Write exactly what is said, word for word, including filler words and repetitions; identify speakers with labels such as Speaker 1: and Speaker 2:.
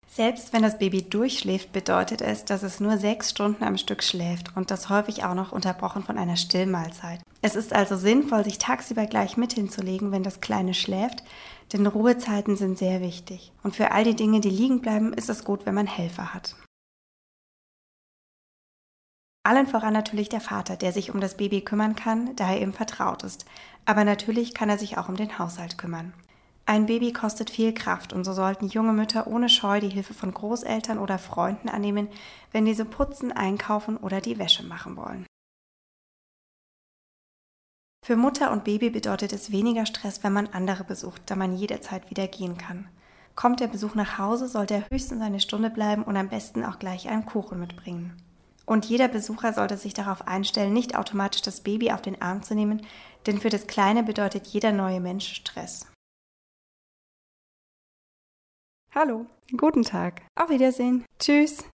Speaker 1: Selbst wenn das Baby durchschläft, bedeutet es, dass es nur sechs Stunden am Stück schläft und das häufig auch noch unterbrochen von einer Stillmahlzeit. Es ist also sinnvoll, sich tagsüber gleich mit hinzulegen, wenn das Kleine schläft, denn Ruhezeiten sind sehr wichtig. Und für all die Dinge, die liegen bleiben, ist es gut, wenn man Helfer hat. Allen voran natürlich der Vater, der sich um das Baby kümmern kann, da er ihm vertraut ist. Aber natürlich kann er sich auch um den Haushalt kümmern. Ein Baby kostet viel Kraft und so sollten junge Mütter ohne Scheu die Hilfe von Großeltern oder Freunden annehmen, wenn diese putzen, einkaufen oder die Wäsche machen wollen. Für Mutter und Baby bedeutet es weniger Stress, wenn man andere besucht, da man jederzeit wieder gehen kann. Kommt der Besuch nach Hause, sollte er höchstens eine Stunde bleiben und am besten auch gleich einen Kuchen mitbringen. Und jeder Besucher sollte sich darauf einstellen, nicht automatisch das Baby auf den Arm zu nehmen, denn für das Kleine bedeutet jeder neue Mensch Stress. Hallo, guten Tag, auf Wiedersehen, tschüss.